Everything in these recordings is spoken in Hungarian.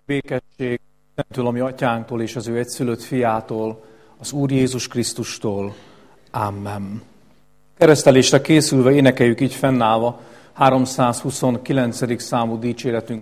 Békesség Istentől, a mi atyánktól és az ő egyszülött fiától, az Úr Jézus Krisztustól. Amen. Keresztelésre készülve énekeljük így fennállva 329. számú dicséretünk.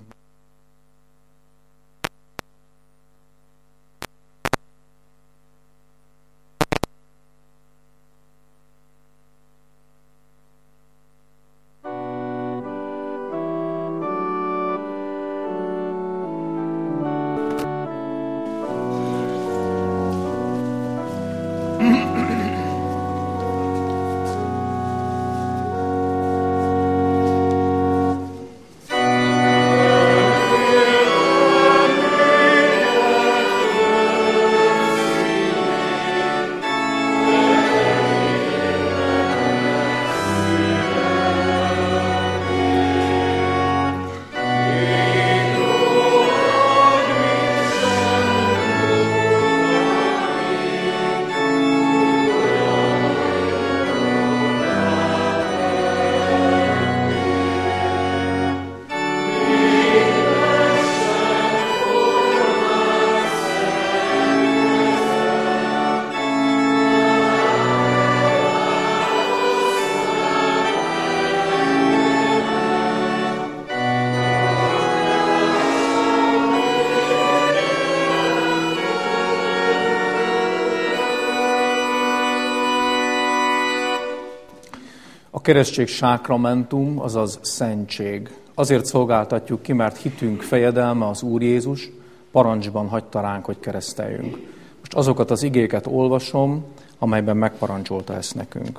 A keresztség sákramentum, azaz szentség. Azért szolgáltatjuk ki, mert hitünk fejedelme az Úr Jézus parancsban hagyta ránk, hogy kereszteljünk. Most azokat az igéket olvasom, amelyben megparancsolta ezt nekünk.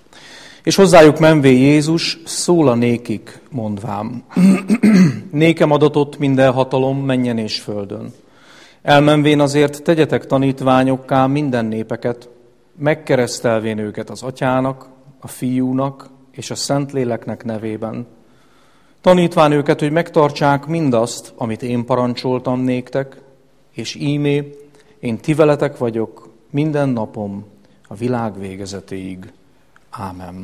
És hozzájuk menvé Jézus szól a nékik, mondvám. Nékem adatott minden hatalom mennyen és földön. Elmenvén azért tegyetek tanítványokká minden népeket, megkeresztelvén őket az Atyának, a Fiúnak és a Szentléleknek nevében. Tanítván őket, hogy megtartsák mindazt, amit én parancsoltam néktek, és ímé, én ti veletek vagyok minden napom a világ végezetéig. Ámen.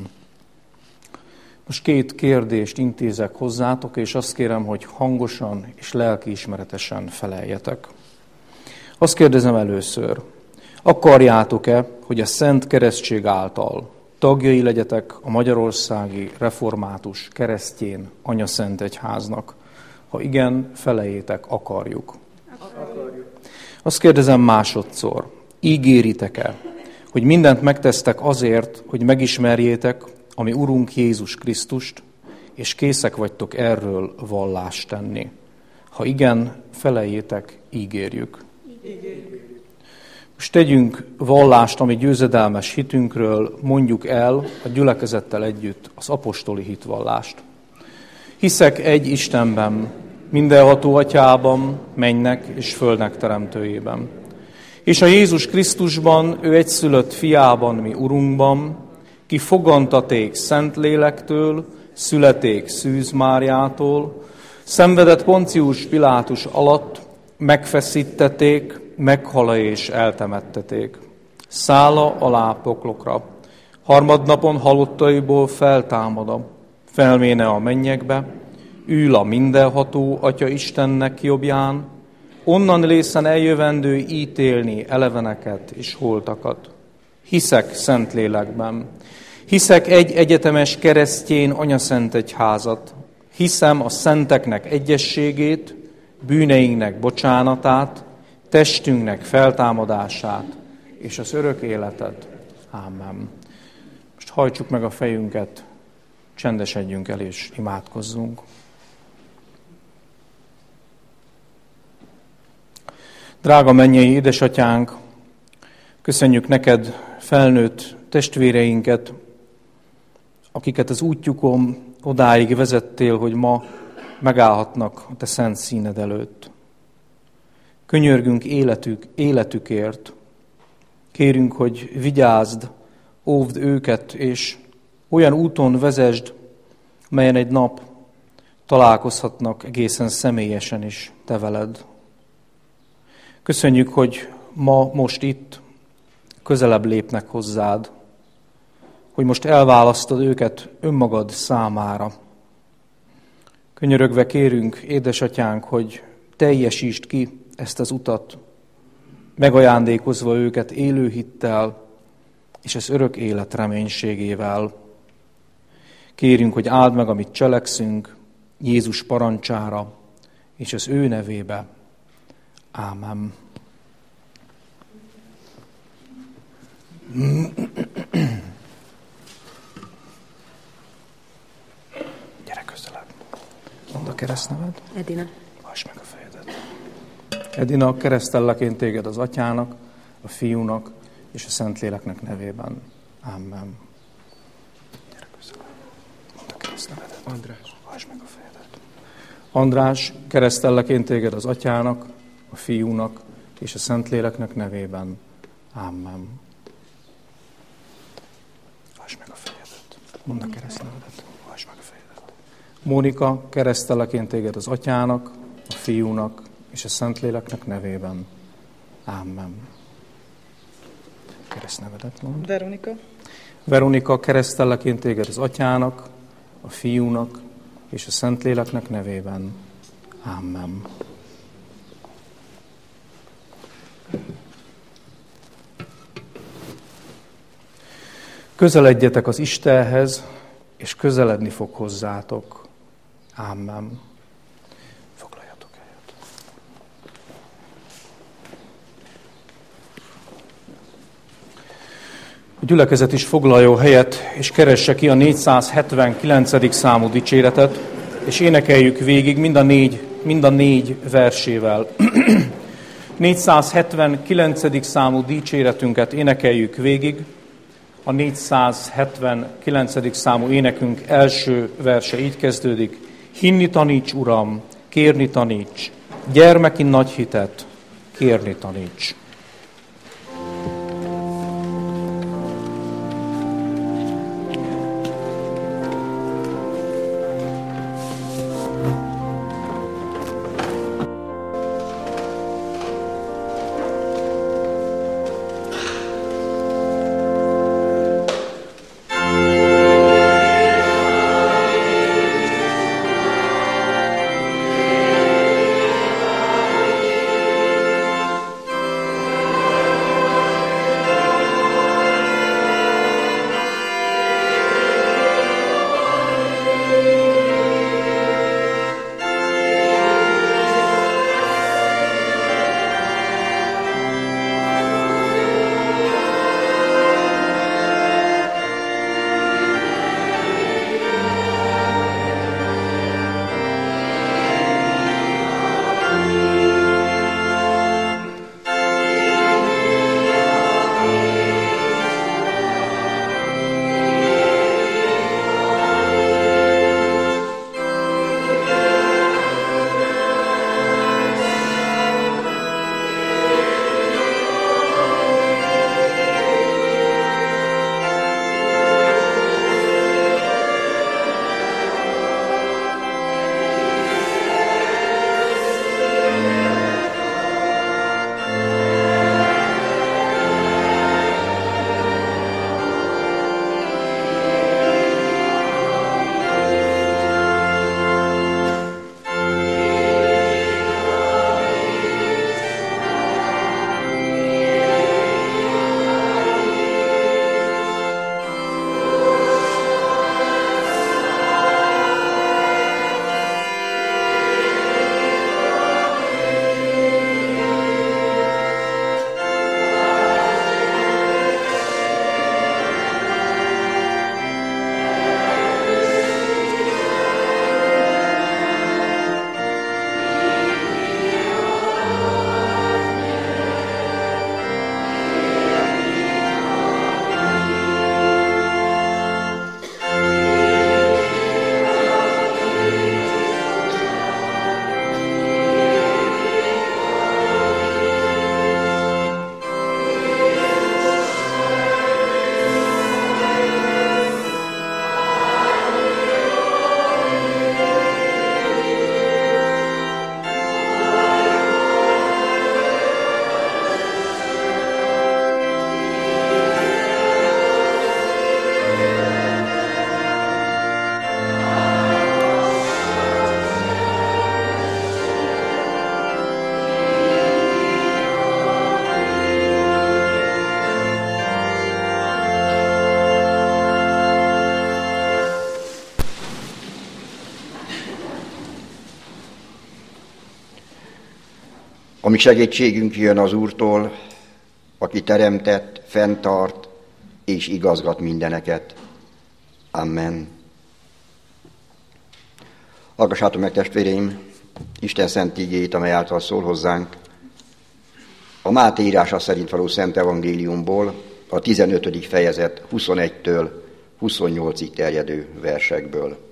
Most 2 kérdést intézek hozzátok, és azt kérem, hogy hangosan és lelkiismeretesen feleljetek. Azt kérdezem először, akarjátok-e, hogy a Szent Keresztség által tagjai legyetek a Magyarországi Református Keresztjén Anyaszent Egyháznak? Ha igen, feleljétek, akarjuk. Azt kérdezem másodszor, ígéritek-e, hogy mindent megtesztek azért, hogy megismerjétek a mi Urunk Jézus Krisztust, és készek vagytok erről vallást tenni? Ha igen, feleljétek, ígérjük. Most tegyünk vallást, ami győzedelmes hitünkről, mondjuk el a gyülekezettel együtt az apostoli hitvallást. Hiszek egy Istenben, mindenható Atyában, mennynek és földnek teremtőjében. És a Jézus Krisztusban, ő egyszülött fiában, mi Urunkban, ki fogantaték Szentlélektől, születék Szűz Máriától, szenvedett Poncius Pilátus alatt, megfeszítették, meghala és eltemetteték. Szála alá poklokra, harmadnapon halottaiból feltámada, felméne a mennyekbe, ül a mindenható Atya Istennek jobbján, onnan lészen eljövendő ítélni eleveneket és holtakat. Hiszek Szentlélekben, hiszek egy egyetemes keresztjén Anyaszent Egyházat, hiszem a szenteknek egyességét, bűneinknek bocsánatát, testünknek feltámadását és az örök életet. Ámen. Most hajtsuk meg a fejünket, csendesedjünk el és imádkozzunk. Drága mennyei édesatyánk, köszönjük neked felnőtt testvéreinket, akiket az útjukon odáig vezettél, hogy ma megállhatnak a te szent színed előtt. Könyörgünk életükért. Kérünk, hogy vigyázd, óvd őket, és olyan úton vezesd, melyen egy nap találkozhatnak egészen személyesen is te veled. Köszönjük, hogy ma, most itt közelebb lépnek hozzád, hogy most elválasztod őket önmagad számára. Könyörögve kérünk, édesatyánk, hogy teljesítsd ki ezt az utat, megajándékozva őket élő hittel és az örök élet reménységével. Kérünk, hogy áld meg, amit cselekszünk, Jézus parancsára és az ő nevébe. Ámen. Gyere közelebb. Mondd a keresztneved. Edina. Hajtsd meg a fejedet. Edina, keresztellek én téged az Atyának, a Fiúnak és a Szentléleknek nevében. Amen. Gyere közelebb. Mondd a keresztnevedet. András. Hajtsd meg a fejedet. András, keresztellek én téged az Atyának, a Fiúnak és a Szentléleknek nevében. Amen. Hajtsd meg a fejedet. Mondd a keresztnevedet. Hajtsd meg a fejedet. Mónika, keresztellek én téged az Atyának, a Fiúnak és a Szentléleknek nevében. Amen. Keresztnevedet mondd. Veronika. Veronika, keresztellek én téged az Atyának, a Fiúnak és a Szentléleknek nevében. Amen. Közeledjetek az Istenhez, és közeledni fog hozzátok. Amen. Foglaljatok helyet. A gyülekezet is foglaljon helyet, és keresse ki a 479. számú dicséretet, és énekeljük végig mind a négy versével. 479. számú dicséretünket énekeljük végig. A 479. számú énekünk első verse így kezdődik. Hinni taníts, Uram, kérni taníts, gyermeki nagy hitet kérni taníts. A mi segítségünk jön az Úrtól, aki teremtett, fenntart és igazgat mindeneket. Amen. Hallgassátok meg, testvéreim, Isten szent igéjét, amely által szól hozzánk. A Máté írása szerint való Szent Evangéliumból, a 15. fejezet 21-től 28-ig terjedő versekből.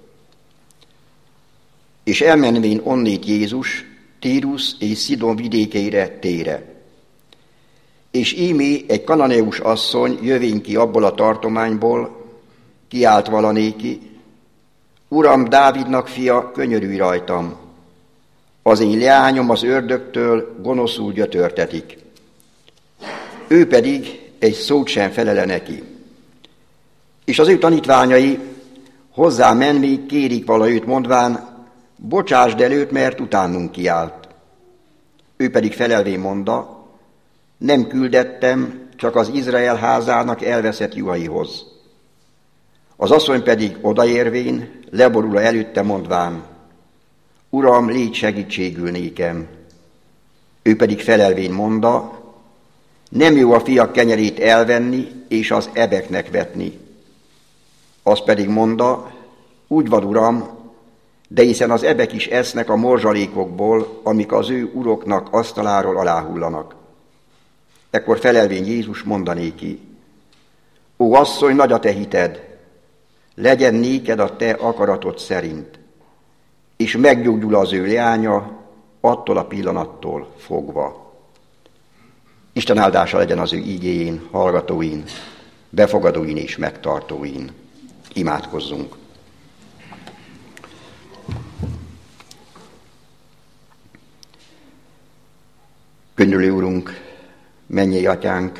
És elmenvén onnét Jézus Tírus és Szidon vidékeire tére. És ímé egy kananeus asszony jövén ki abból a tartományból, kiált valanéki: Uram, Dávidnak fia, könyörülj rajtam! Az én leányom az ördögtől gonoszul gyötörtetik. Ő pedig egy szót sem felele neki. És az ő tanítványai hozzá menvén kérik vala őt, mondván: Bocsásd el őt, mert utánunk kiált. Ő pedig felelvén mondta: Nem küldettem, csak az Izrael házának elveszett juhaihoz. Az asszony pedig odaérvén leborul előtte, mondván: Uram, légy segítségül nékem. Ő pedig felelvén mondta: Nem jó a fiak kenyerét elvenni és az ebeknek vetni. Az pedig mondta: Úgy van, Uram, de hiszen az ebek is esznek a morzsalékokból, amik az ő uroknak asztaláról aláhullanak. Ekkor felelvén Jézus mondanéki: Ó asszony, nagy a te hited, legyen néked a te akaratod szerint. És meggyógyul az ő leánya attól a pillanattól fogva. Isten áldása legyen az ő ígéjén, hallgatóin, befogadóin és megtartóin. Imádkozzunk. Könyörülő Urunk, mennyei Atyánk,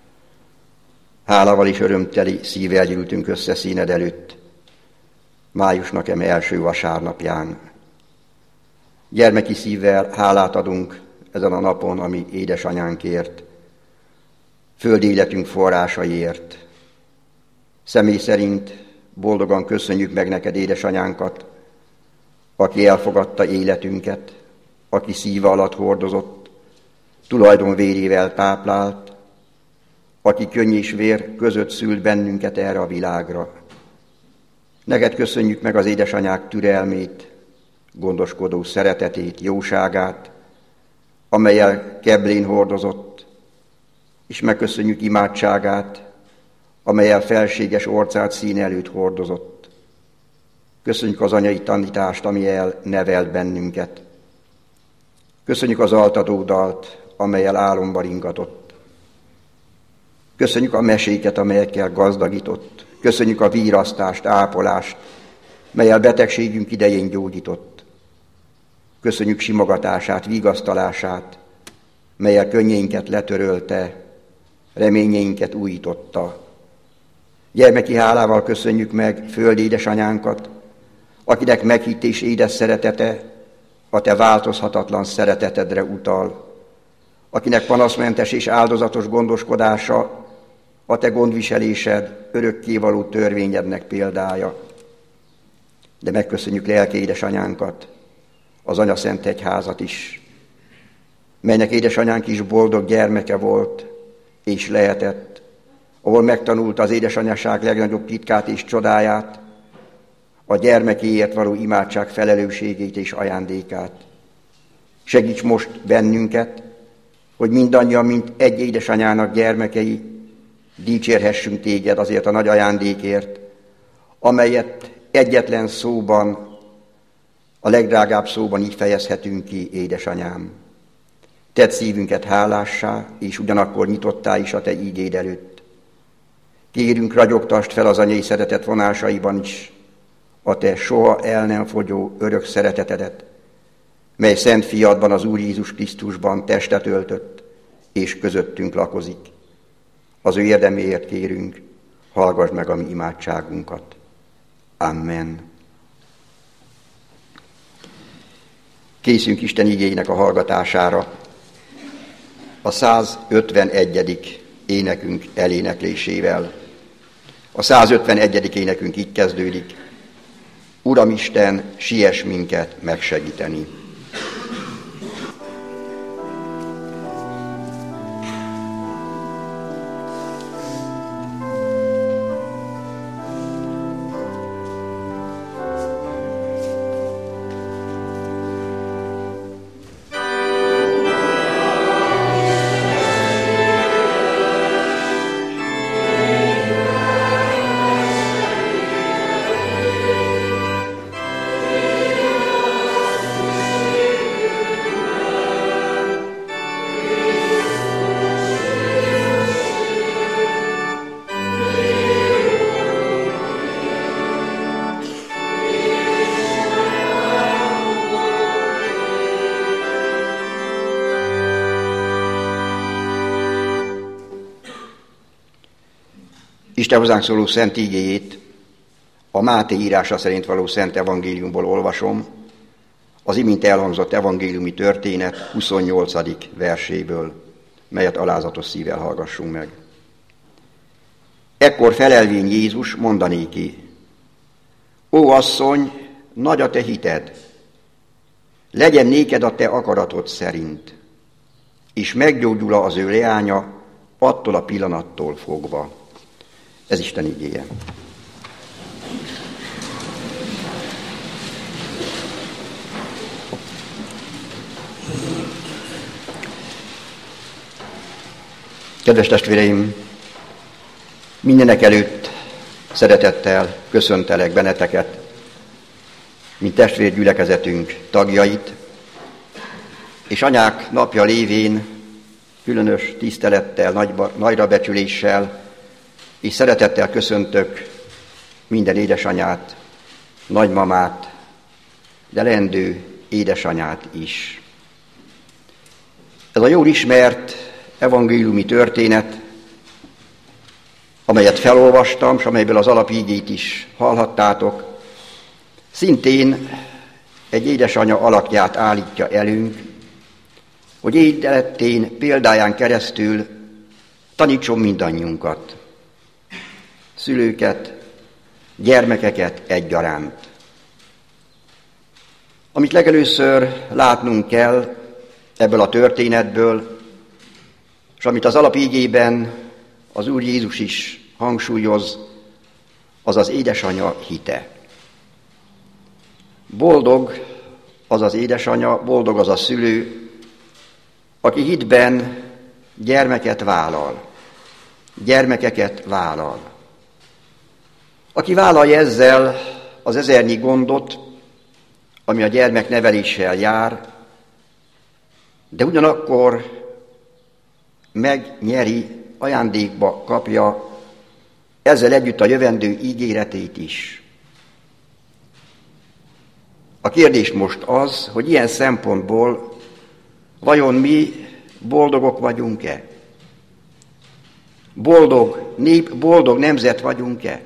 hálával és örömteli szívvel gyűltünk össze színed előtt, májusnak eme első vasárnapján. Gyermeki szívvel hálát adunk ezen a napon, ami édesanyánkért, földi életünk forrásaiért. Személy szerint boldogan köszönjük meg neked édesanyánkat, aki elfogadta életünket, aki szíve alatt hordozott, tulajdonvérével táplált, aki könny és vér között szült bennünket erre a világra. Neked köszönjük meg az édesanyák türelmét, gondoskodó szeretetét, jóságát, amellyel keblén hordozott, és megköszönjük imádságát, amellyel felséges orcát színe előtt hordozott. Köszönjük az anyai tanítást, amellyel nevelt bennünket. Köszönjük az altatódalt, amellyel álomba ringatott. Köszönjük a meséket, amelyekkel gazdagított. Köszönjük a vírasztást, ápolást, melyel betegségünk idején gyógyított. Köszönjük simogatását, vigasztalását, melyel könnyeinket letörölte, reményeinket újította. Gyermeki hálával köszönjük meg földi édesanyánkat, akinek meghitt és édes szeretete a te változhatatlan szeretetedre utal, akinek panaszmentes és áldozatos gondoskodása a te gondviselésed, örökkévaló törvényednek példája. De megköszönjük lelki édesanyánkat, az Anyaszent Egyházat is, melynek édesanyánk is boldog gyermeke volt és lehetett, ahol megtanulta az édesanyaság legnagyobb titkát és csodáját, a gyermekéért való imádság felelősségét és ajándékát. Segíts most bennünket, hogy mindannyian, mint egy édesanyának gyermekei, dicsérhessünk téged azért a nagy ajándékért, amelyet egyetlen szóban, a legdrágább szóban így fejezhetünk ki, édesanyám. Tedd szívünket hálássá, és ugyanakkor nyitottá is a te ígéd előtt. Kérünk, ragyogtasd fel az anyai szeretet vonásaiban is a te soha el nem fogyó örök szeretetedet, mely szent fiadban, az Úr Jézus Krisztusban testet öltött, és közöttünk lakozik. Az ő érdeméért kérünk, hallgass meg a mi imádságunkat. Amen. Készünk Isten igéinek a hallgatására. A 151. énekünk eléneklésével. A 151. énekünk így kezdődik: Uramisten, siess minket megsegíteni. Isten hozzánk szóló szent igéjét a Máté írása szerint való szent evangéliumból olvasom, az imént elhangzott evangéliumi történet 28. verséből, melyet alázatos szívvel hallgassunk meg. Ekkor felelvén Jézus mondanéki: Ó asszony, nagy a te hited, legyen néked a te akaratod szerint, és meggyógyul az ő leánya attól a pillanattól fogva. Ez Isten igéje. Kedves testvéreim, mindenek előtt szeretettel köszöntelek benneteket, mint testvérgyülekezetünk tagjait, és anyák napja lévén különös tisztelettel, nagyra becsüléssel és szeretettel köszöntök minden édesanyát, nagymamát, de leendő édesanyát is. Ez a jól ismert evangéliumi történet, amelyet felolvastam, és amelyből az alapígét is hallhattátok, szintén egy édesanya alakját állítja elünk, hogy életén példáján keresztül tanítson mindannyiunkat, szülőket, gyermekeket egyaránt. Amit legelőször látnunk kell ebből a történetből, és amit az alapígében az Úr Jézus is hangsúlyoz, az az édesanya hite. Boldog az az édesanya, boldog az a szülő, aki hitben gyermekeket vállal. Aki vállalja ezzel az ezernyi gondot, ami a gyermek neveléssel jár, de ugyanakkor megnyeri, ajándékba kapja ezzel együtt a jövendő ígéretét is. A kérdés most az, hogy ilyen szempontból vajon mi boldogok vagyunk-e? Boldog nép, boldog nemzet vagyunk-e?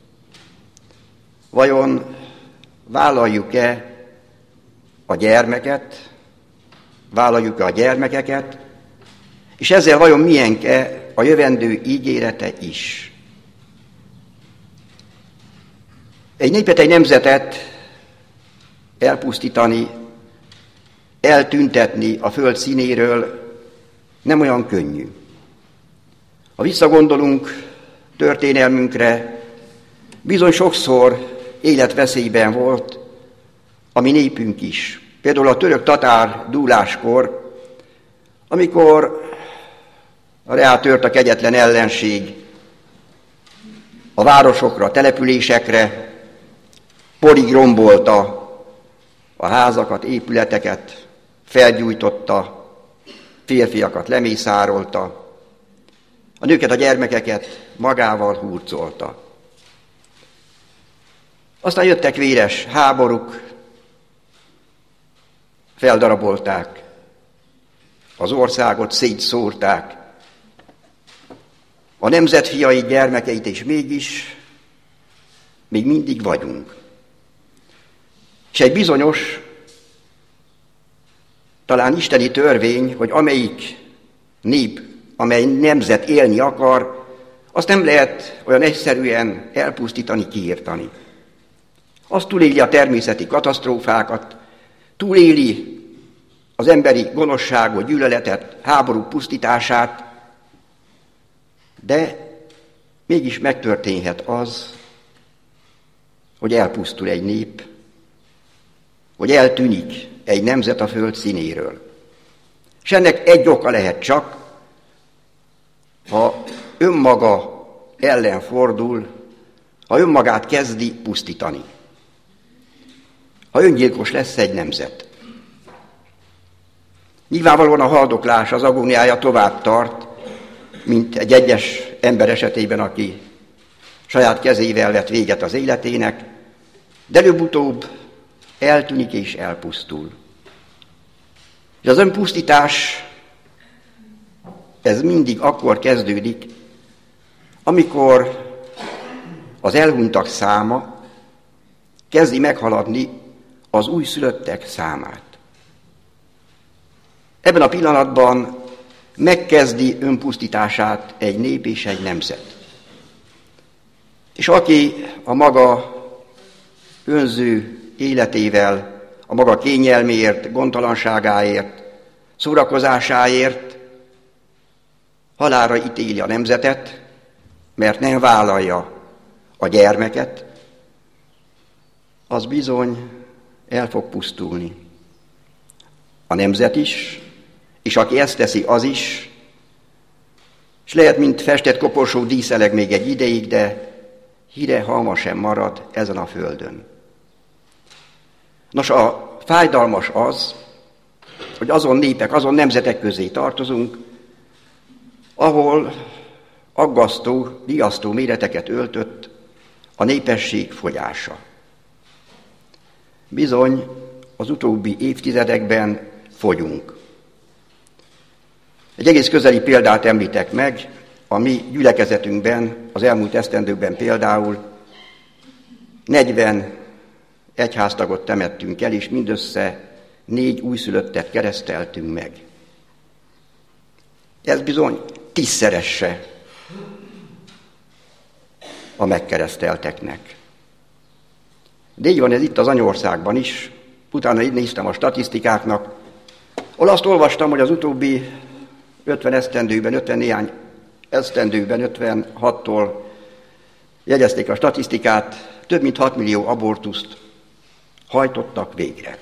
Vajon vállaljuk-e a gyermeket, vállaljuk-e a gyermekeket, és ezzel vajon milyen-e a jövendő ígérete is? Egy népet, egy nemzetet elpusztítani, eltüntetni a föld színéről nem olyan könnyű. Ha visszagondolunk történelmünkre, bizony sokszor életveszélyben volt a mi népünk is. Például a török-tatár dúláskor, amikor reátört a kegyetlen ellenség a városokra, a településekre, porig rombolta a házakat, épületeket, felgyújtotta, férfiakat lemészárolta, a nőket, a gyermekeket magával hurcolta. Aztán jöttek véres háborúk, feldarabolták az országot, szétszórták a nemzet fiai, gyermekeit, és mégis még mindig vagyunk. És egy bizonyos, talán isteni törvény, hogy amelyik nép, amely nemzet élni akar, azt nem lehet olyan egyszerűen elpusztítani, kiírtani. Azt túléli a természeti katasztrófákat, túléli az emberi gonoszságot, gyűlöletet, háború pusztítását, de mégis megtörténhet az, hogy elpusztul egy nép, hogy eltűnik egy nemzet a föld színéről. És ennek egy oka lehet csak, ha önmaga ellen fordul, ha önmagát kezdi pusztítani. Ha öngyilkos lesz egy nemzet. Nyilvánvalóan a haldoklás, az agóniája tovább tart, mint egy egyes ember esetében, aki saját kezével vett véget az életének, de előbb-utóbb eltűnik és elpusztul. És az önpusztítás, ez mindig akkor kezdődik, amikor az elhunytak száma kezdi meghaladni az újszülöttek számát. Ebben a pillanatban megkezdi önpusztítását egy nép és egy nemzet. És aki a maga önző életével, a maga kényelméért, gondtalanságáért, szórakozásáért halálra ítéli a nemzetet, mert nem vállalja a gyermeket, az bizony el fog pusztulni. A nemzet is, és aki ezt teszi, az is, és lehet, mint festett koporsó díszeleg még egy ideig, de híre halma sem marad ezen a földön. Nos, a fájdalmas az, hogy azon népek, azon nemzetek közé tartozunk, ahol aggasztó, riasztó méreteket öltött a népesség fogyása. Bizony, az utóbbi évtizedekben fogyunk. Egy egész közeli példát említek meg, a mi gyülekezetünkben, az elmúlt esztendőkben például 40 egyháztagot temettünk el, és mindössze 4 újszülöttet kereszteltünk meg. Ez bizony 10-szerese a megkeresztelteknek. De így van ez itt az anyországban is. Utána így néztem a statisztikáknak, ahol azt olvastam, hogy az utóbbi 50 esztendőben, 50 néhány esztendőben, 56-tól jegyezték a statisztikát, több mint 6 millió abortuszt hajtottak végre.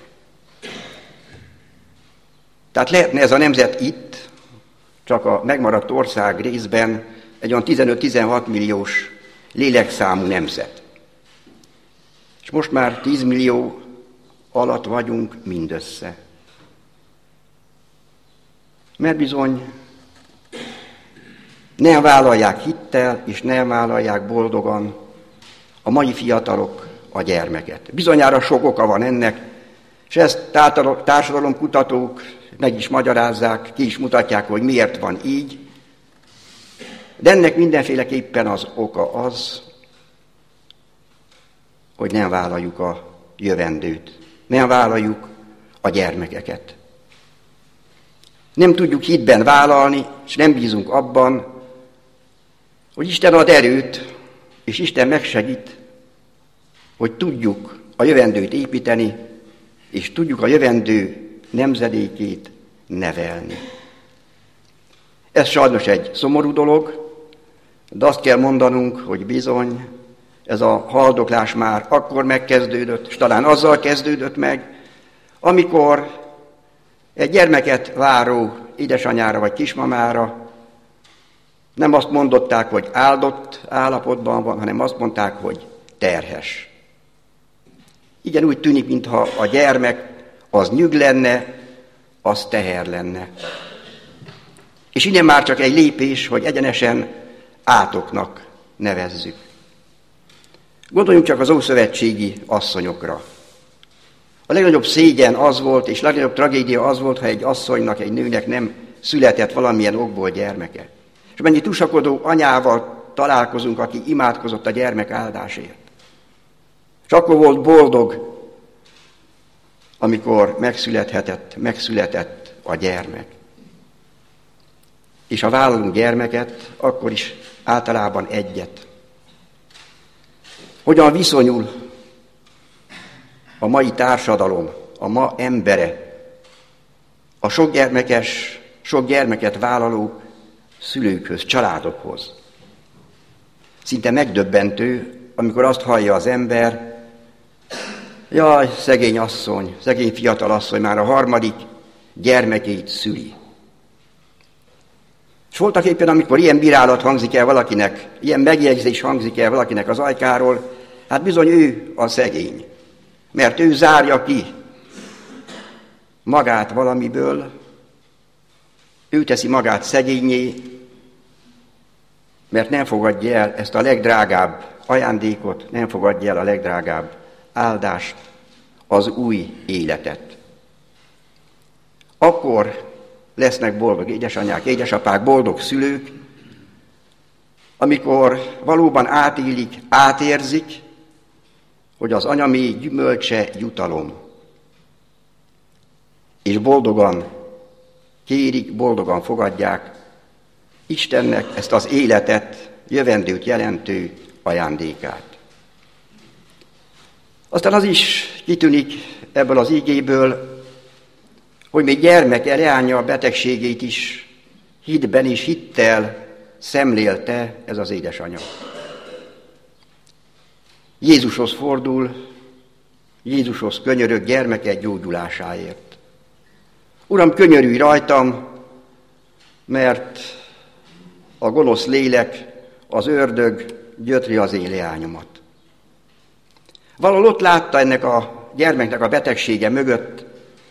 Tehát lehetne ez a nemzet itt, csak a megmaradt ország részben egy olyan 15-16 milliós lélekszámú nemzet. És most már 10 millió alatt vagyunk mindössze. Mert bizony nem vállalják hittel, és nem vállalják boldogan a mai fiatalok a gyermeket. Bizonyára sok oka van ennek, és ezt társadalomkutatók meg is magyarázzák, ki is mutatják, hogy miért van így. De ennek mindenféleképpen az oka az, hogy nem vállaljuk a jövendőt, nem vállaljuk a gyermekeket. Nem tudjuk hitben vállalni, és nem bízunk abban, hogy Isten ad erőt, és Isten megsegít, hogy tudjuk a jövendőt építeni, és tudjuk a jövendő nemzedékét nevelni. Ez sajnos egy szomorú dolog, de azt kell mondanunk, hogy bizony ez a haldoklás már akkor megkezdődött, és talán azzal kezdődött meg, amikor egy gyermeket váró édesanyára vagy kismamára nem azt mondották, hogy áldott állapotban van, hanem azt mondták, hogy terhes. Igen, úgy tűnik, mintha a gyermek az nyüg lenne, az teher lenne. És innen már csak egy lépés, hogy egyenesen átoknak nevezzük. Gondoljunk csak az ószövetségi asszonyokra. A legnagyobb szégyen az volt, és a legnagyobb tragédia az volt, ha egy asszonynak, egy nőnek nem született valamilyen okból gyermeke. És mennyi tusakodó anyával találkozunk, aki imádkozott a gyermek áldásért. És akkor volt boldog, amikor megszületett a gyermek. És ha vállalunk gyermeket, akkor is általában egyet. Hogyan viszonyul a mai társadalom, a ma embere, a sok gyermeket vállaló szülőkhöz, családokhoz. Szinte megdöbbentő, amikor azt hallja az ember, jaj, szegény asszony, szegény fiatal asszony már a 3. gyermekét szüli. És voltak éppen, amikor ilyen bírálat hangzik el valakinek, ilyen megjegyzés hangzik el valakinek az ajkáról, hát bizony ő a szegény. Mert ő zárja ki magát valamiből, ő teszi magát szegényé, mert nem fogadja el ezt a legdrágább ajándékot, nem fogadja el a legdrágább áldást, az új életet. Akkor lesznek boldog édesanyák, édesapák, boldog szülők, amikor valóban átélik, átérzik, hogy az anyaméh gyümölcse jutalom. És boldogan kérik, boldogan fogadják Istennek ezt az életet, jövendőt jelentő ajándékát. Aztán az is kitűnik ebből az igéből, hogy még gyermeke leánya a betegségét is hitben és hittel szemlélte ez az édesanyja. Jézushoz fordul, Jézushoz könyörög gyermeke gyógyulásáért. Uram, könyörülj rajtam, mert a gonosz lélek, az ördög gyötri az én leányomat. Valahol ott látta ennek a gyermeknek a betegsége mögött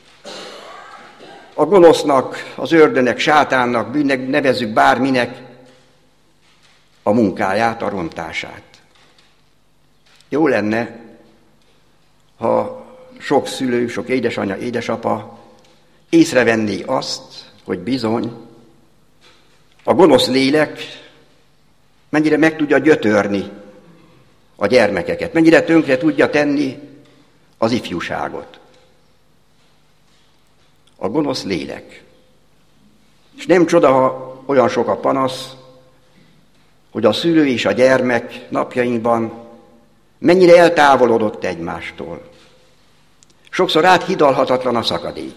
a gonosznak, az ördögnek, sátánnak, bűnnek, nevezzük bárminek, a munkáját, a rontását. Jó lenne, ha sok szülő, sok édesanyja, édesapa észrevenné azt, hogy bizony a gonosz lélek mennyire meg tudja gyötörni a gyermekeket, mennyire tönkre tudja tenni az ifjúságot. A gonosz lélek. És nem csoda, ha olyan sok a panasz, hogy a szülő és a gyermek napjainkban mennyire eltávolodott egymástól. Sokszor áthidalhatatlan a szakadék.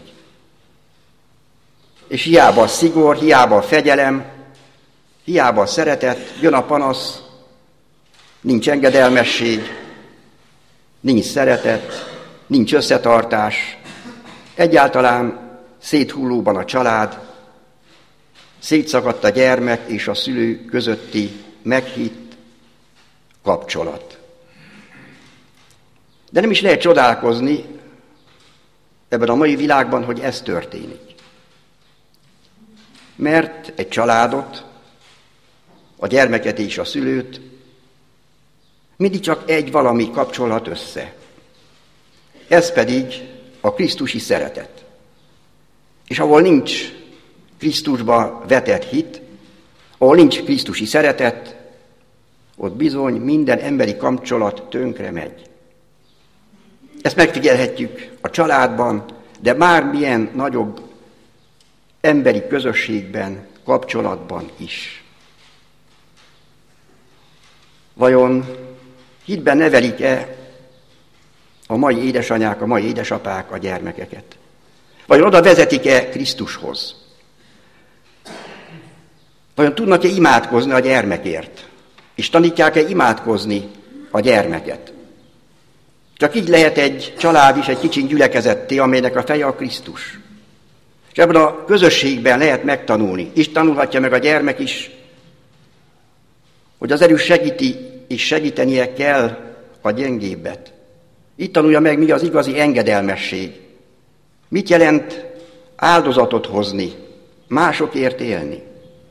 És hiába a szigor, hiába a fegyelem, hiába a szeretet, jön a panasz, nincs engedelmesség, nincs szeretet, nincs összetartás, egyáltalán széthullóban a család, szétszakadt a gyermek és a szülő közötti meghitt kapcsolat. De nem is lehet csodálkozni ebben a mai világban, hogy ez történik. Mert egy családot, a gyermeket és a szülőt mindig csak egy valami kapcsolhat össze. Ez pedig a krisztusi szeretet. És ahol nincs Krisztusba vetett hit, ahol nincs krisztusi szeretet, ott bizony minden emberi kapcsolat tönkre megy. Ezt megfigyelhetjük a családban, de bármilyen nagyobb emberi közösségben, kapcsolatban is. Vajon hitben nevelik-e a mai édesanyák, a mai édesapák a gyermekeket? Vajon oda vezetik-e Krisztushoz? Vajon tudnak-e imádkozni a gyermekért? És tanítják-e imádkozni a gyermeket? Csak így lehet egy család is egy kicsi gyülekezetté, amelynek a feje a Krisztus. És ebben a közösségben lehet megtanulni, és tanulhatja meg a gyermek is, hogy az erős segíti, és segítenie kell a gyengébbet. Itt tanulja meg, mi az igazi engedelmesség. Mit jelent áldozatot hozni, másokért élni.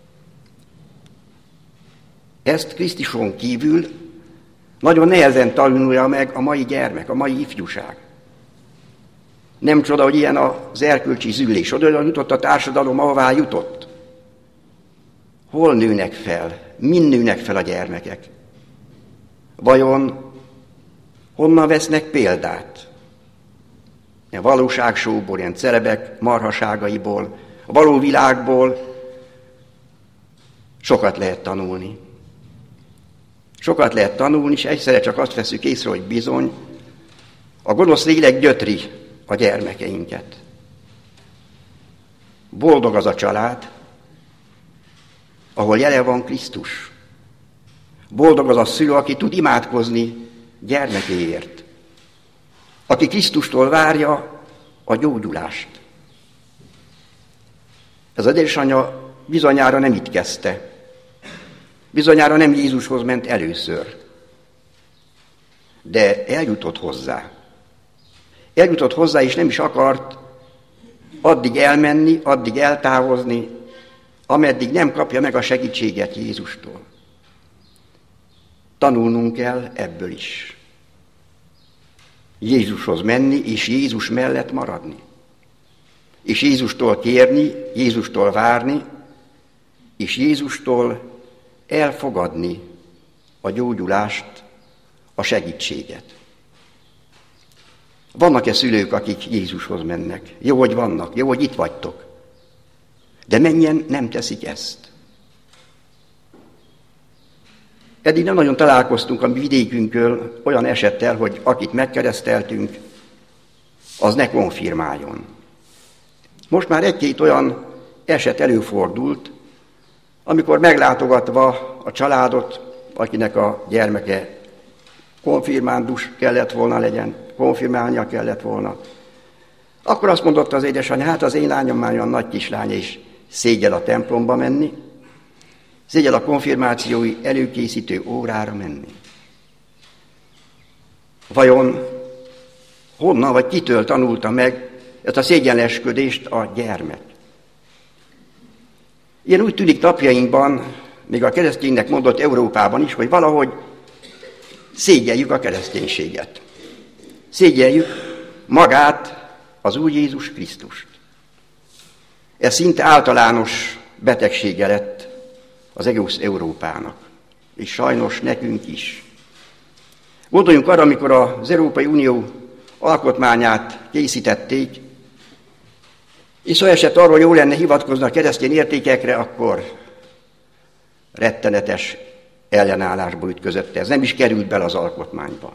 Ezt Krisztuson kívül nagyon nehezen tanulja meg a mai gyermek, a mai ifjúság. Nem csoda, hogy ilyen az erkölcsi züllés. Oda jutott a társadalom, ahová jutott. Hol nőnek fel? Min nőnek fel a gyermekek? Vajon honnan vesznek példát? A valóságsóból, ilyen celebek marhaságaiból, a való világból sokat lehet tanulni. Sokat lehet tanulni, és egyszerre csak azt veszük észre, hogy bizony, a gonosz lélek gyötri a gyermekeinket. Boldog az a család, ahol jelen van Krisztus. Boldog az a szülő, aki tud imádkozni gyermekéért. Aki Krisztustól várja a gyógyulást. Ez az édesanyja bizonyára nem itt kezdte. Bizonyára nem Jézushoz ment először. De eljutott hozzá. Eljutott hozzá, és nem is akart addig elmenni, addig eltávozni, ameddig nem kapja meg a segítséget Jézustól. Tanulnunk kell ebből is. Jézushoz menni, és Jézus mellett maradni. És Jézustól kérni, Jézustól várni, és Jézustól elfogadni a gyógyulást, a segítséget. Vannak-e szülők, akik Jézushoz mennek? Jó, hogy vannak, jó, hogy itt vagytok. De mennyien nem teszik ezt? Eddig nem nagyon találkoztunk a mi vidékünkön olyan esettel, hogy akit megkereszteltünk, az ne konfirmáljon. Most már egy-két olyan eset előfordult, amikor meglátogatva a családot, akinek a gyermeke konfirmándus kellett volna legyen, konfirmálnia kellett volna, akkor azt mondotta az édesanyja, hát az én lányom már olyan nagy kislány, és szégyel a templomba menni, szégyel a konfirmációi előkészítő órára menni. Vajon honnan vagy kitől tanulta meg ezt a szégyenlesködést a gyermek? Ilyen úgy tűnik napjainkban, még a kereszténynek mondott Európában is, hogy valahogy szégyeljük a kereszténységet. Szégyeljük magát, az Úr Jézus Krisztust. Ez szinte általános betegsége lett az egész Európának, és sajnos nekünk is. Gondoljunk arra, amikor az Európai Unió alkotmányát készítették, és szó esett arról, jó lenne hivatkozni a keresztény értékekre, akkor rettenetes ellenállásba ütközött. Ez nem is került bele az alkotmányba.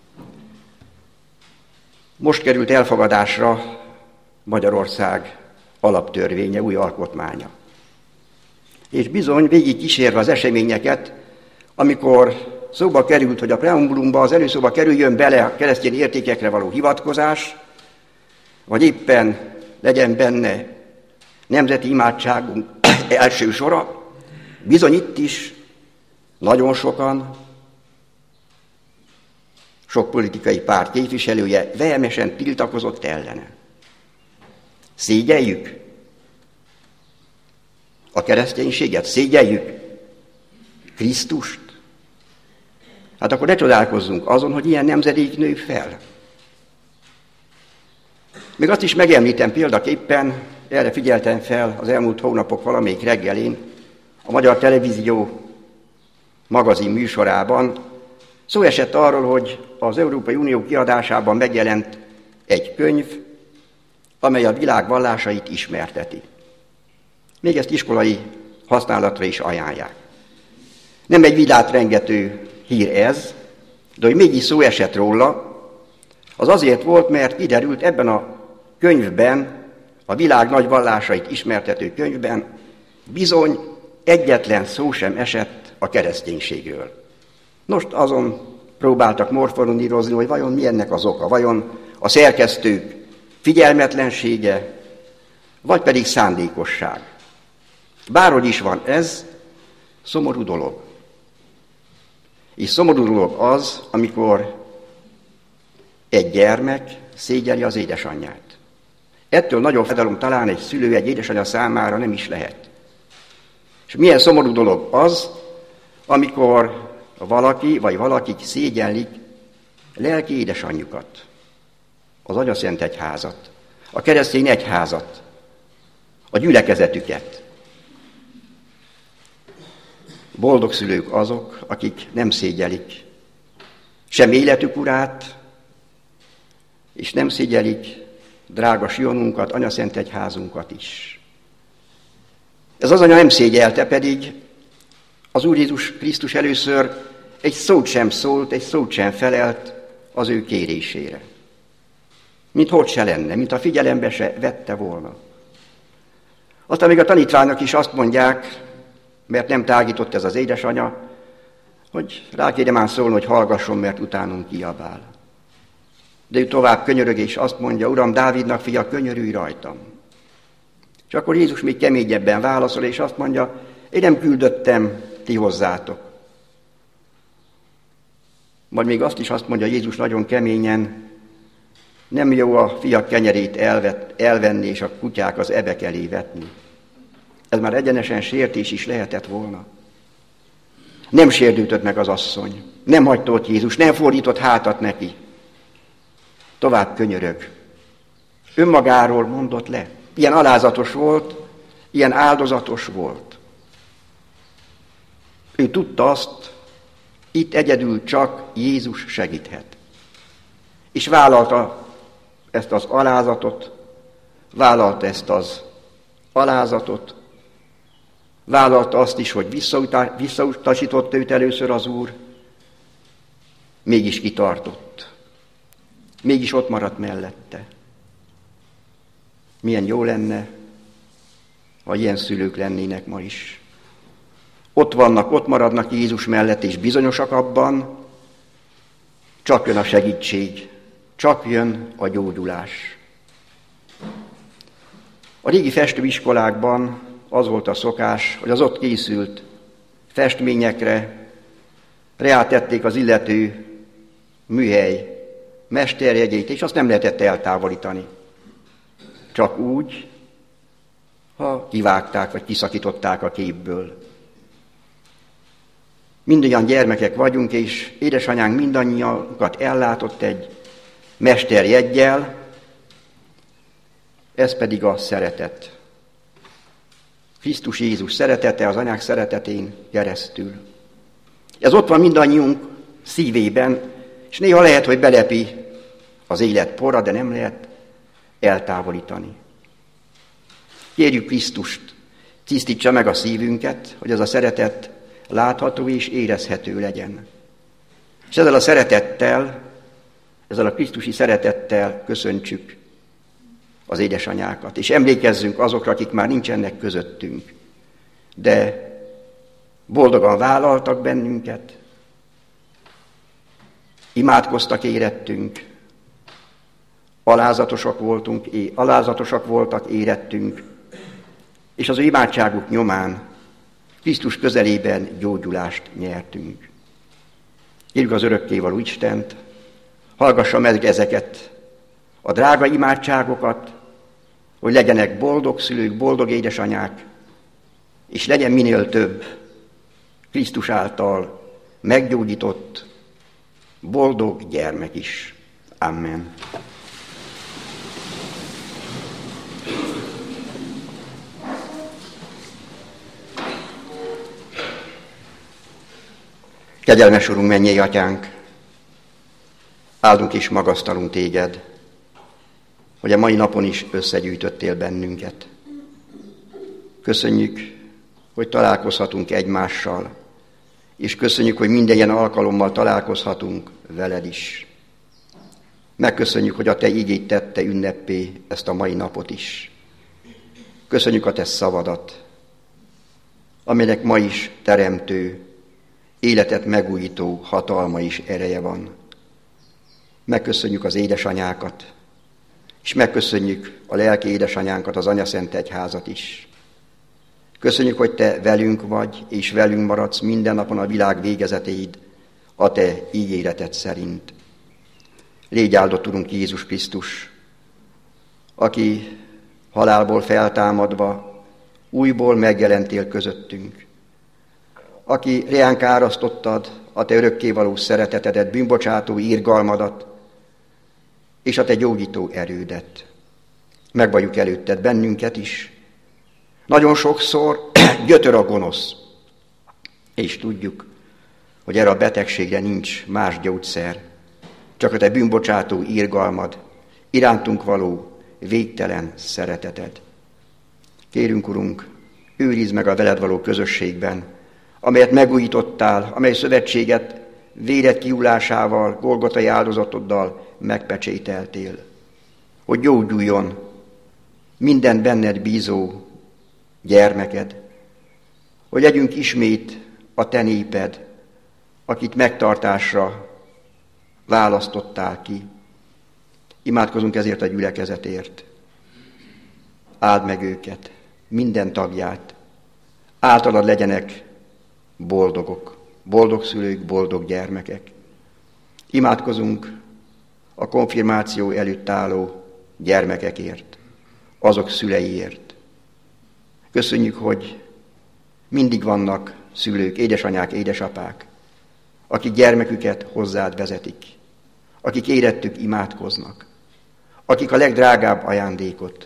Most került elfogadásra Magyarország alaptörvénye, új alkotmánya. És bizony végig kísérve az eseményeket, amikor szóba került, hogy a preambulumba az előszóba kerüljön bele a keresztény értékekre való hivatkozás, vagy éppen legyen benne nemzeti imádságunk első sora, bizony itt is nagyon sokan, sok politikai párt képviselője vehemesen tiltakozott ellene. Szégyeljük a kereszténységet? Szégyeljük Krisztust? Hát akkor ne csodálkozzunk azon, hogy ilyen nemzedék nő fel. Még azt is megemlítem példaképpen, erre figyeltem fel az elmúlt hónapok valamelyik reggelén, a Magyar Televízió magazin műsorában szó esett arról, hogy az Európai Unió kiadásában megjelent egy könyv, amely a világ vallásait ismerteti. Még ezt iskolai használatra is ajánlják. Nem egy világrengető hír ez, de hogy mégis szó esett róla, az azért volt, mert kiderült ebben a könyvben, a világ nagy vallásait ismertető könyvben bizony egyetlen szó sem esett a kereszténységről. Most azon próbáltak morfondírozni, hogy vajon mi ennek az oka, vajon a szerkesztők figyelmetlensége, vagy pedig szándékosság. Bárhogy is van ez, szomorú dolog. És szomorú dolog az, amikor egy gyermek szégyeli az édesanyját. Ettől nagyobb fájdalom talán egy szülő, egy édesanyja számára nem is lehet. És milyen szomorú dolog az, amikor valaki vagy valakik szégyellik lelki édesanyjukat, az Atyaszent Egyházat, a keresztény egyházat, a gyülekezetüket. Boldog szülők azok, akik nem szégyelik sem életük urát, és nem szégyelik drága Sionunkat, Anyaszent Egyházunkat is. Ez az anya nem szégyelte, pedig az Úr Jézus Krisztus először egy szót sem szólt, egy szót sem felelt az ő kérésére. Mint hogy se lenne, mint a figyelembe se vette volna. Aztán még a tanítványok is azt mondják, mert nem tágított ez az édesanya, hogy rá kéne már szólni, hogy hallgasson, mert utánunk kiabál. De ő tovább könyörög, és azt mondja, Uram, Dávidnak fia, könyörülj rajtam. És akkor Jézus még keményebben válaszol, és azt mondja, én nem küldöttem ti hozzátok. Majd még azt is azt mondja Jézus nagyon keményen, nem jó a fiak kenyerét elvenni, és a kutyák az ebek elé vetni. Ez már egyenesen sértés is lehetett volna. Nem sérdődött meg az asszony, nem hagyta ott Jézus, nem fordított hátat neki. Tovább könyörög. Önmagáról mondott le. Ilyen alázatos volt, ilyen áldozatos volt. Ő tudta azt, itt egyedül csak Jézus segíthet. És vállalta ezt az alázatot, vállalta azt is, hogy visszautasította őt először az Úr, mégis kitartott. Mégis ott maradt mellette. Milyen jó lenne, ha ilyen szülők lennének ma is. Ott maradnak Jézus mellett, és bizonyosak abban, csak jön a segítség, csak jön a gyógyulás. A régi festőiskolákban az volt a szokás, hogy az ott készült festményekre rátették az illető műhely mesterjegyét, és azt nem lehetett eltávolítani. Csak úgy, ha kivágták, vagy kiszakították a képből. Mindannyian gyermekek vagyunk, és édesanyánk mindannyiunkat ellátott egy mesterjeggyel, ez pedig a szeretet. Krisztus Jézus szeretete az anyák szeretetén keresztül. Ez ott van mindannyiunk szívében, és néha lehet, hogy belepi az élet porra, de nem lehet eltávolítani. Kérjük Krisztust, tisztítsa meg a szívünket, hogy ez a szeretet látható és érezhető legyen. És ezzel a szeretettel, ezzel a krisztusi szeretettel köszöntsük az édesanyákat, és emlékezzünk azokra, akik már nincsenek közöttünk, de boldogan vállaltak bennünket, imádkoztak érettünk, alázatosak voltak érettünk, és az ő imádságuk nyomán Krisztus közelében gyógyulást nyertünk. Kérjük az örökkévaló Istent, hallgassa meg ezeket a drága imádságokat, hogy legyenek boldog szülők, boldog édesanyák, és legyen minél több Krisztus által meggyógyított, boldog gyermek is. Amen. Kegyelmes Urunk, mennyei Atyánk, áldunk és magasztalunk Téged, hogy a mai napon is összegyűjtöttél bennünket. Köszönjük, hogy találkozhatunk egymással, és köszönjük, hogy minden ilyen alkalommal találkozhatunk veled is. Megköszönjük, hogy a Te igéd tette ünneppé ezt a mai napot is. Köszönjük a Te szavadat, aminek ma is teremtő, életet megújító hatalma és ereje van. Megköszönjük az édesanyákat, és megköszönjük a lelki édesanyánkat, az Anyaszent Egyházat is. Köszönjük, hogy Te velünk vagy, és velünk maradsz minden napon a világ végezetéig, a Te ígéreted szerint. Légy áldott, Urunk Jézus Krisztus, aki halálból feltámadva újból megjelentél közöttünk, aki reánk árasztottad a Te örökkévaló szeretetedet, bűnbocsátó irgalmadat, és a Te gyógyító erődet. Megvalljuk előtted bennünket is. Nagyon sokszor gyötör a gonosz, és tudjuk, hogy erre a betegségre nincs más gyógyszer, csak a Te bűnbocsátó irgalmad, irántunk való végtelen szereteted. Kérünk, Urunk, őrizd meg a veled való közösségben, amelyet megújítottál, amely szövetséget véred kiúlásával, golgotai áldozatoddal megpecsételtél, hogy gyógyuljon minden benned bízó gyermeked, hogy legyünk ismét a Te néped, akit megtartásra választottál ki. Imádkozunk ezért a gyülekezetért. Áld meg őket, minden tagját. Általad legyenek boldogok, boldog szülők, boldog gyermekek. Imádkozunk a konfirmáció előtt álló gyermekekért, azok szüleiért. Köszönjük, hogy mindig vannak szülők, édesanyák, édesapák, akik gyermeküket hozzád vezetik, akik érettük imádkoznak, akik a legdrágább ajándékot,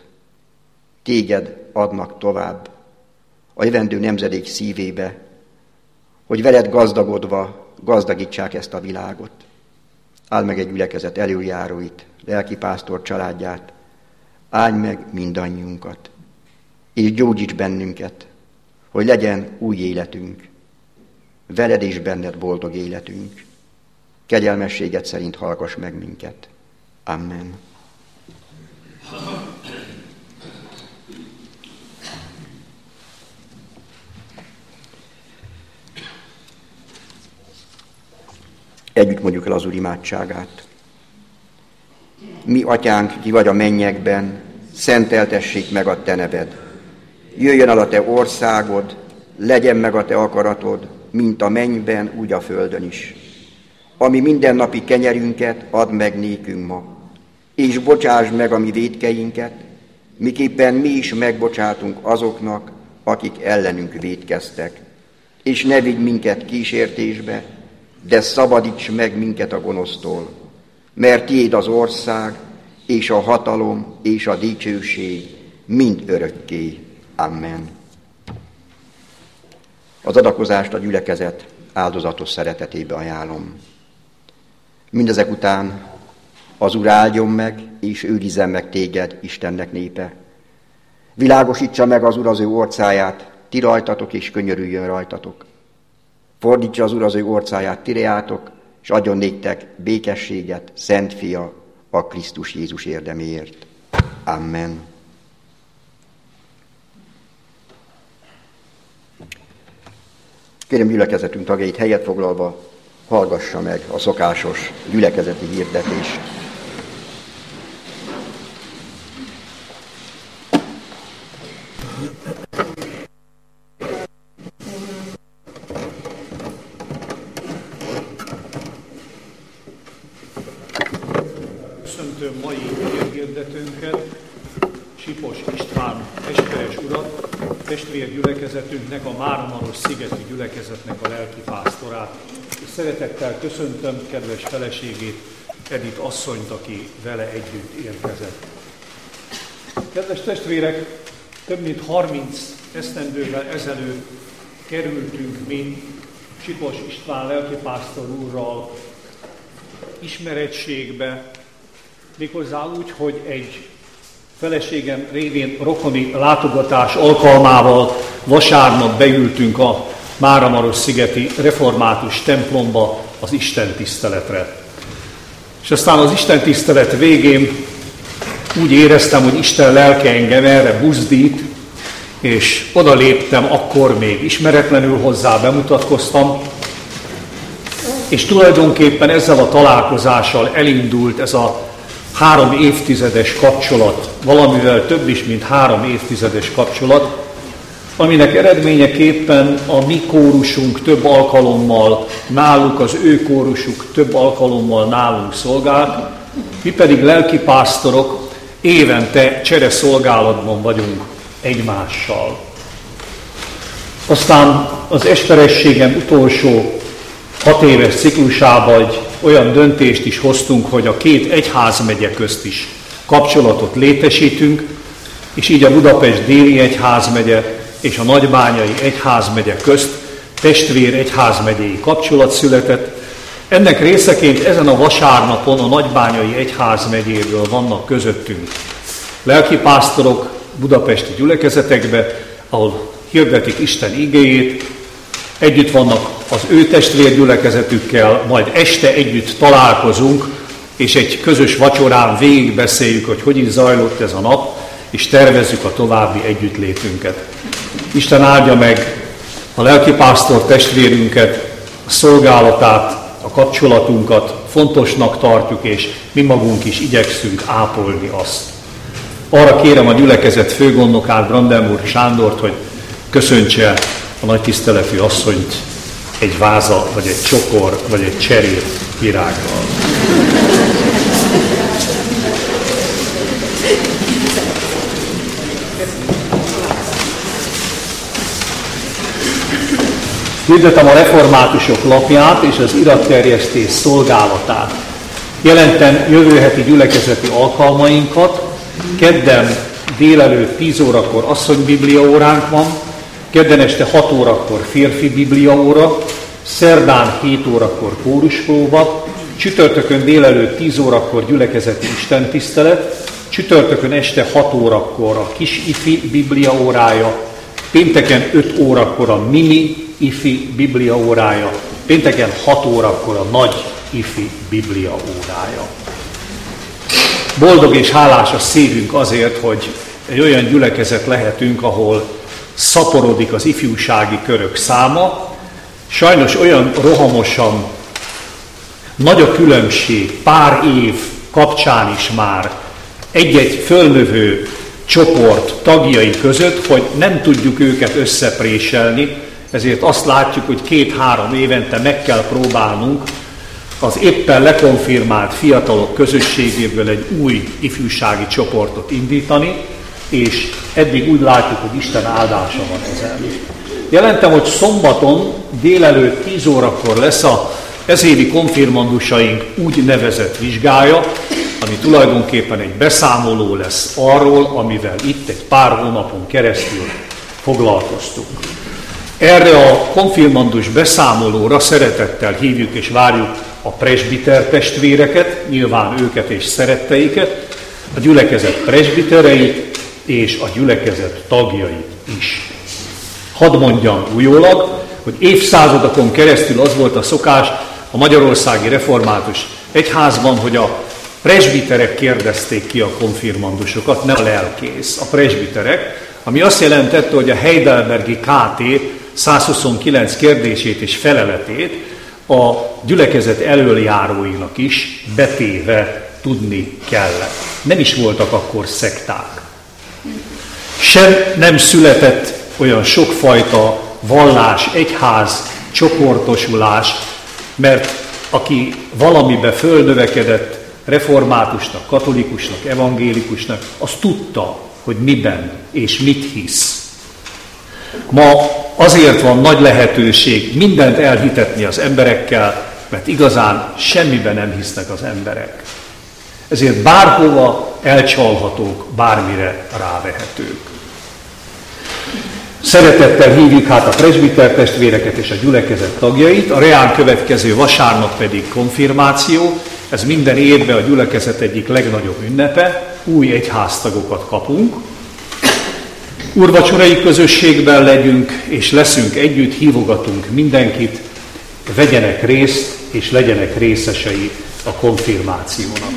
téged adnak tovább a jövendő nemzedék szívébe, hogy veled gazdagodva gazdagítsák ezt a világot. Áld meg egy gyülekezet előjáróit, lelkipásztor családját, áld meg mindannyiunkat, és gyógyíts bennünket, hogy legyen új életünk, veled és benned boldog életünk. Kegyelmességed szerint hallgass meg minket. Amen. Együtt mondjuk el az Úr imádságát. Mi, Atyánk, ki vagy a mennyekben, szenteltessék meg a te neved. Jöjjön el a te országod, legyen meg a te akaratod, mint a mennyben, úgy a földön is. Ami mindennapi kenyerünket add meg nékünk ma, és bocsásd meg a mi vétkeinket, miképpen mi is megbocsátunk azoknak, akik ellenünk vétkeztek. És ne vigy minket kísértésbe, de szabadíts meg minket a gonosztól, mert tiéd az ország, és a hatalom, és a dicsőség mind örökké. Amen. Az adakozást a gyülekezet áldozatos szeretetébe ajánlom. Mindezek után az Úr áldjon meg, és őrizzen meg téged, Istennek népe. Világosítsa meg az Úr az ő orcáját, ti rajtatok, és könyörüljön rajtatok. Fordítsa az Úr az ő orcáját tireátok, és adjon néktek békességet, Szent Fia, a Krisztus Jézus érdeméért. Amen. Kérem gyülekezetünk tagjait helyet foglalva, hallgassa meg a szokásos gyülekezeti hirdetést. Köszöntöm mai hirdetőnket, Sipos István esperes urat, testvérgyülekezetünknek, a Máramaros-szigeti gyülekezetnek a lelkipásztorát. És szeretettel köszöntöm kedves feleségét, Edith asszonyt, aki vele együtt érkezett. Kedves testvérek, több mint 30 esztendővel ezelőtt kerültünk mi Sipos István lelkipásztor úrral ismerettségbe, méghozzá úgy, hogy egy feleségem révén rokoni látogatás alkalmával vasárnap beültünk a Máramaros-szigeti református templomba az istentiszteletre. És aztán az istentisztelet végén úgy éreztem, hogy Isten lelke engem erre buzdít, és oda léptem, akkor még ismeretlenül hozzá, bemutatkoztam, és tulajdonképpen ezzel a találkozással elindult ez a 3 évtizedes kapcsolat, valamivel több is, mint 3 évtizedes kapcsolat, aminek eredményeképpen a mi kórusunk több alkalommal náluk, az ő kórusuk több alkalommal nálunk szolgált, mi pedig lelkipásztorok évente csereszolgálatban vagyunk egymással. Aztán az esperességem utolsó 6 éves ciklusában egy olyan döntést is hoztunk, hogy a 2 egyházmegye közt is kapcsolatot létesítünk, és így a Budapest déli egyházmegye és a Nagybányai egyházmegye közt testvér egyházmegyei kapcsolat született. Ennek részeként ezen a vasárnapon a Nagybányai egyházmegyéből vannak közöttünk lelkipásztorok budapesti gyülekezetekbe, ahol hirdetik Isten igéjét, együtt vannak az ő testvérgyülekezetükkel, majd este együtt találkozunk, és egy közös vacsorán végigbeszéljük, hogy is zajlott ez a nap, és tervezzük a további együttlétünket. Isten áldja meg a lelkipásztor testvérünket, a szolgálatát, a kapcsolatunkat fontosnak tartjuk, és mi magunk is igyekszünk ápolni azt. Arra kérem a gyülekezet főgondnokát, Brandenburg Sándort, hogy köszöntse a nagy tiszteletű asszonyt egy váza, vagy egy csokor, vagy egy cserél virággal. Hirdetem a reformátusok lapját és az iratterjesztés szolgálatát. Jelentem jövő heti gyülekezeti alkalmainkat. Kedden délelőtt 10 órakor asszonybiblia óránk van, kedden este 6 órakor férfi bibliaóra, szerdán 7 órakor kóruspróba, csütörtökön délelőtt 10 órakor gyülekezeti istentisztelet, csütörtökön este 6 órakor a kis ifi bibliaórája, pénteken 5 órakor a mini ifi bibliaórája, pénteken 6 órakor a nagy ifi bibliaórája. Boldog és hálás a szívünk azért, hogy egy olyan gyülekezet lehetünk, ahol szaporodik az ifjúsági körök száma. Sajnos olyan rohamosan nagy a különbség pár év kapcsán is már egy-egy fölnövő csoport tagjai között, hogy nem tudjuk őket összepréselni, ezért azt látjuk, hogy 2-3 évente meg kell próbálnunk az éppen lekonfirmált fiatalok közösségéből egy új ifjúsági csoportot indítani, és eddig úgy látjuk, hogy Isten áldása van ezen. Jelentem, hogy szombaton délelőtt 10 órakor lesz a ezévi konfirmandusaink úgy nevezett vizsgája, ami tulajdonképpen egy beszámoló lesz arról, amivel itt egy pár hónapon keresztül foglalkoztunk. Erre a konfirmandus beszámolóra szeretettel hívjuk és várjuk a presbiter testvéreket, nyilván őket és szeretteiket, a gyülekezet presbitereit és a gyülekezet tagjait is. Hadd mondjam újólag, hogy évszázadokon keresztül az volt a szokás a Magyarországi Református Egyházban, hogy a presbiterek kérdezték ki a konfirmandusokat, nem a lelkész, a presbiterek, ami azt jelentette, hogy a Heidelbergi KT 129 kérdését és feleletét a gyülekezet elöljáróinak is betéve tudni kellett. Nem is voltak akkor szekták. Sem nem született olyan sokfajta vallás, egyház, csoportosulás, mert aki valamibe fölnövekedett, reformátusnak, katolikusnak, evangélikusnak, az tudta, hogy miben és mit hisz. Ma azért van nagy lehetőség mindent elhitetni az emberekkel, mert igazán semmiben nem hisznek az emberek. Ezért bárhova elcsalhatók, bármire rávehetők. Szeretettel hívjuk hát a presbiter testvéreket és a gyülekezet tagjait, a reán következő vasárnap pedig konfirmáció, ez minden évben a gyülekezet egyik legnagyobb ünnepe, új egyháztagokat kapunk. Úrvacsorai közösségben legyünk és leszünk együtt, hívogatunk mindenkit, vegyenek részt és legyenek részesei a konfirmációnak.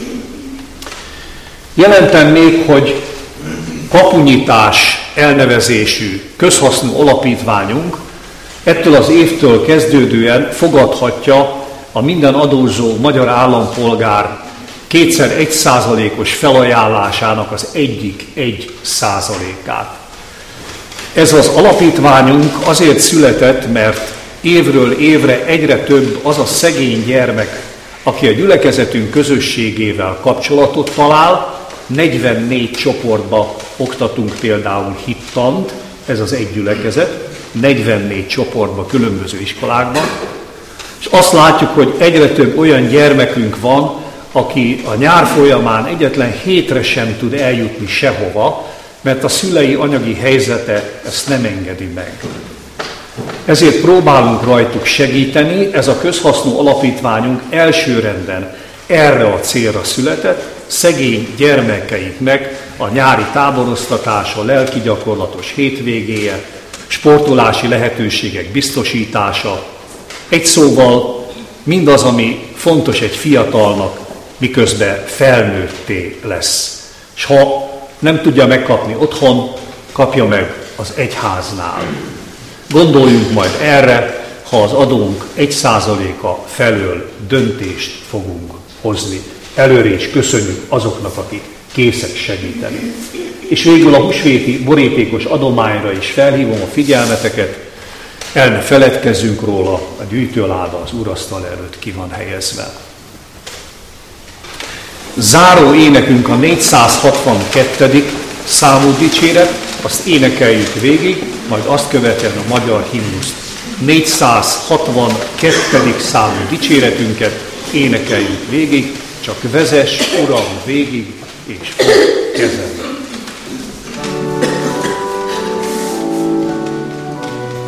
Jelentem még, hogy Kapunyitás elnevezésű közhasznú alapítványunk ettől az évtől kezdődően fogadhatja a minden adózó magyar állampolgár 2x1%-os felajánlásának az egyik 1%-át. Ez az alapítványunk azért született, mert évről évre egyre több az a szegény gyermek, aki a gyülekezetünk közösségével kapcsolatot talál. 44 csoportba oktatunk például hittant, ez az egy gyülekezet, 44 csoportba, különböző iskolákban, és azt látjuk, hogy egyre több olyan gyermekünk van, aki a nyár folyamán egyetlen hétre sem tud eljutni sehova, mert a szülei anyagi helyzete ezt nem engedi meg. Ezért próbálunk rajtuk segíteni, ez a közhasznú alapítványunk elsőrenden erre a célra született, szegény gyermekeinknek a nyári táboroztatása, lelki gyakorlatos hétvégéje, sportolási lehetőségek biztosítása, egy szóval mindaz, ami fontos egy fiatalnak, miközben felnőtté lesz. És ha nem tudja megkapni otthon, kapja meg az egyháznál. Gondoljunk majd erre, ha az adónk 1%-a felől döntést fogunk hozni. Előre is köszönjük azoknak, akik készek segíteni. És végül a húsvéti borítékos adományra is felhívom a figyelmeteket, el ne feledkezzünk róla, a gyűjtőláda az úrasztal előtt ki van helyezve. Záró énekünk a 462. számú dicséret, azt énekeljük végig, majd azt követően a magyar himnuszt. 462. számú dicséretünket énekeljük végig, csak vezess, Uram, végig, és fogd kezembe.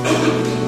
Amen.